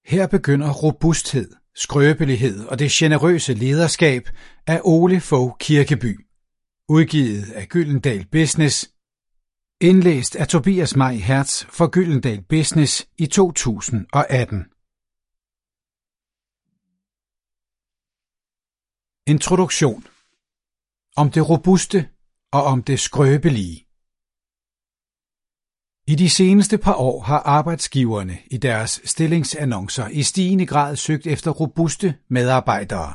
Her begynder robusthed, skrøbelighed og det generøse lederskab af Ole Fogh Kirkeby. Udgivet af Gyldendal Business. Indlæst af Tobias May Hertz for Gyldendal Business i 2018. Introduktion. Om det robuste og om det skrøbelige. I de seneste par år har arbejdsgiverne i deres stillingsannoncer i stigende grad søgt efter robuste medarbejdere.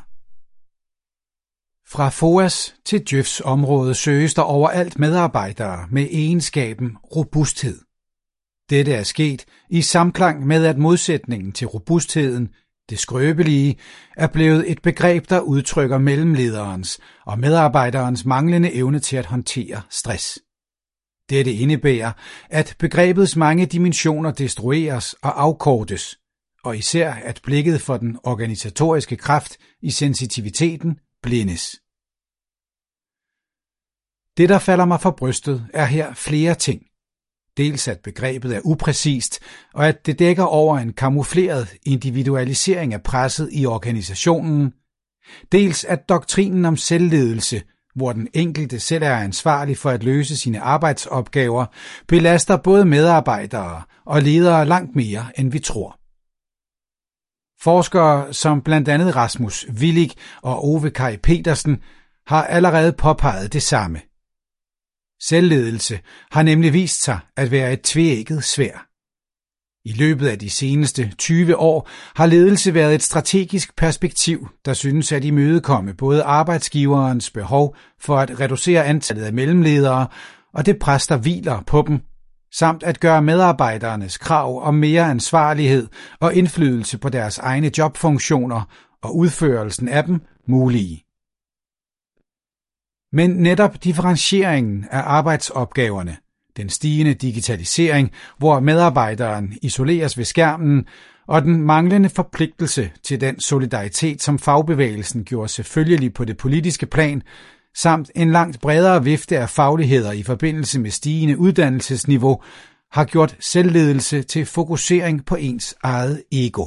Fra FOAs til Djøfs område søges der overalt medarbejdere med egenskaben robusthed. Dette er sket i samklang med, at modsætningen til robustheden, det skrøbelige, er blevet et begreb, der udtrykker mellemlederens og medarbejderens manglende evne til at håndtere stress. Dette indebærer, at begrebets mange dimensioner destrueres og afkortes, og især at blikket for den organisatoriske kraft i sensitiviteten blindes. Det, der falder mig for brystet, er her flere ting. Dels at begrebet er upræcist, og at det dækker over en kamufleret individualisering af presset i organisationen. Dels at doktrinen om selvledelse, hvor den enkelte selv er ansvarlig for at løse sine arbejdsopgaver, belaster både medarbejdere og ledere langt mere, end vi tror. Forskere som blandt andet Rasmus Willig og Ove Kaj Petersen har allerede påpeget det samme. Selvledelse har nemlig vist sig at være et tveægget sværd. I løbet af de seneste 20 år har ledelse været et strategisk perspektiv, der synes at imødekomme både arbejdsgiverens behov for at reducere antallet af mellemledere og det pres, der hviler på dem, samt at gøre medarbejdernes krav om mere ansvarlighed og indflydelse på deres egne jobfunktioner og udførelsen af dem mulige. Men netop differentieringen af arbejdsopgaverne, den stigende digitalisering, hvor medarbejderen isoleres ved skærmen, og den manglende forpligtelse til den solidaritet, som fagbevægelsen gjorde selvfølgelig på det politiske plan, samt en langt bredere vifte af fagligheder i forbindelse med stigende uddannelsesniveau, har gjort selvledelse til fokusering på ens eget ego.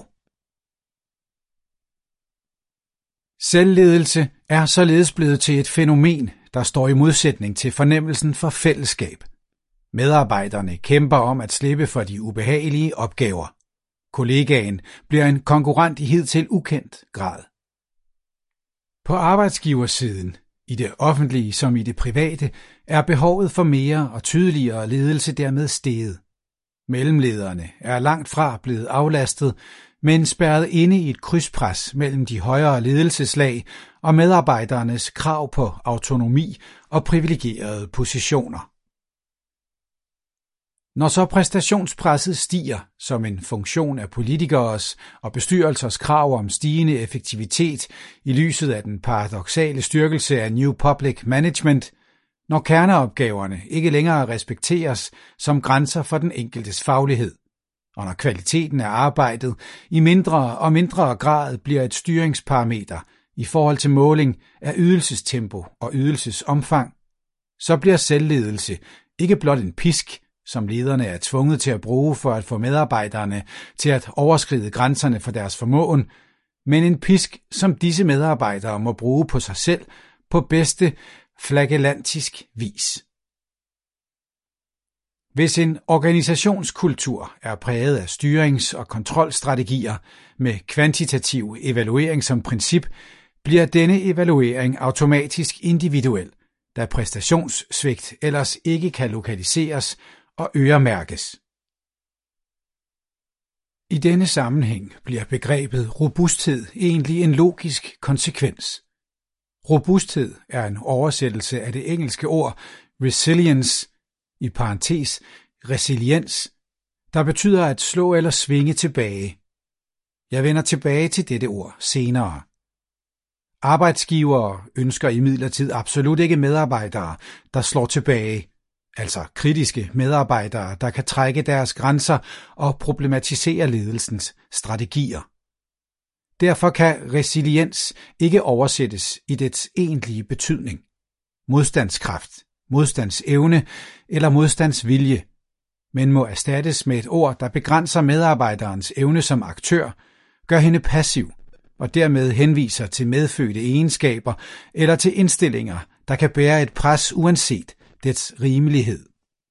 Selvledelse er således blevet til et fænomen, der står i modsætning til fornemmelsen for fællesskab. Medarbejderne kæmper om at slippe for de ubehagelige opgaver. Kollegaen bliver en konkurrent i hidtil ukendt grad. På arbejdsgiversiden, i det offentlige som i det private, er behovet for mere og tydeligere ledelse dermed steget. Mellemlederne er langt fra blevet aflastet, men spærret inde i et krydspres mellem de højere ledelseslag og medarbejdernes krav på autonomi og privilegerede positioner. Når så præstationspresset stiger som en funktion af politikeres og bestyrelsers krav om stigende effektivitet i lyset af den paradoksale styrkelse af New Public Management, når kerneopgaverne ikke længere respekteres som grænser for den enkeltes faglighed, og når kvaliteten af arbejdet i mindre og mindre grad bliver et styringsparameter i forhold til måling af ydelsestempo og ydelsesomfang, så bliver selvledelse ikke blot en pisk, som lederne er tvunget til at bruge for at få medarbejderne til at overskride grænserne for deres formåen, men en pisk, som disse medarbejdere må bruge på sig selv på bedste flagellantisk vis. Hvis en organisationskultur er præget af styrings- og kontrolstrategier med kvantitativ evaluering som princip, bliver denne evaluering automatisk individuel, da præstationssvigt ellers ikke kan lokaliseres og øremærkes. I denne sammenhæng bliver begrebet robusthed egentlig en logisk konsekvens. Robusthed er en oversættelse af det engelske ord resilience, i parentes resiliens, der betyder at slå eller svinge tilbage. Jeg vender tilbage til dette ord senere. Arbejdsgivere ønsker imidlertid absolut ikke medarbejdere, der slår tilbage, altså kritiske medarbejdere, der kan trække deres grænser og problematisere ledelsens strategier. Derfor kan resiliens ikke oversættes i dets egentlige betydning. Modstandskraft, modstandsevne eller modstandsvilje, men må erstattes med et ord, der begrænser medarbejderens evne som aktør gør hende passiv, og dermed henviser til medfødte egenskaber eller til indstillinger, der kan bære et pres uanset dets rimelighed.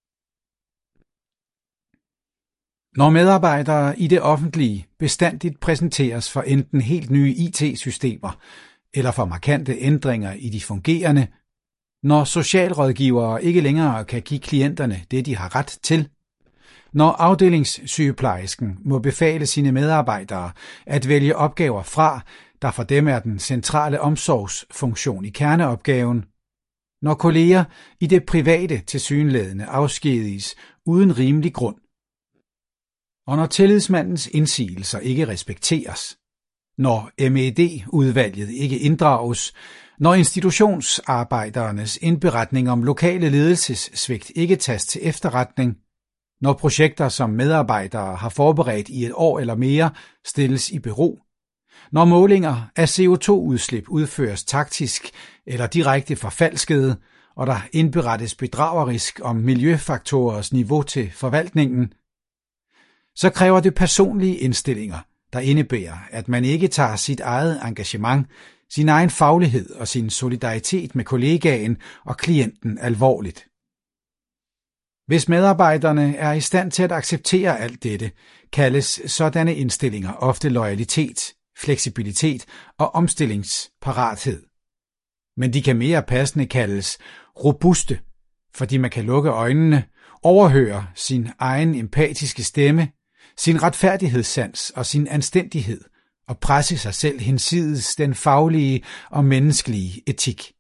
Når medarbejdere i det offentlige bestandigt præsenteres for enten helt nye IT-systemer eller for markante ændringer i de fungerende, når socialrådgivere ikke længere kan give klienterne det, de har ret til, når afdelingssygeplejersken må befale sine medarbejdere at vælge opgaver fra, der for dem er den centrale omsorgsfunktion i kerneopgaven, når kolleger i det private tilsyneladende afskediges uden rimelig grund, og når tillidsmandens indsigelser ikke respekteres, når MED-udvalget ikke inddrages, når institutionsarbejdernes indberetning om lokale ledelsessvigt ikke tages til efterretning, når projekter, som medarbejdere har forberedt i et år eller mere, stilles i bero, når målinger af CO2-udslip udføres taktisk eller direkte forfalskede, og der indberettes bedragerisk om miljøfaktorers niveau til forvaltningen, så kræver det personlige indstillinger, der indebærer, at man ikke tager sit eget engagement, sin egen faglighed og sin solidaritet med kollegaen og klienten alvorligt. Hvis medarbejderne er i stand til at acceptere alt dette, kaldes sådanne indstillinger ofte loyalitet, fleksibilitet og omstillingsparathed. Men de kan mere passende kaldes robuste, fordi man kan lukke øjnene, overhøre sin egen empatiske stemme, sin retfærdighedssans og sin anstændighed og presse sig selv hinsides den faglige og menneskelige etik.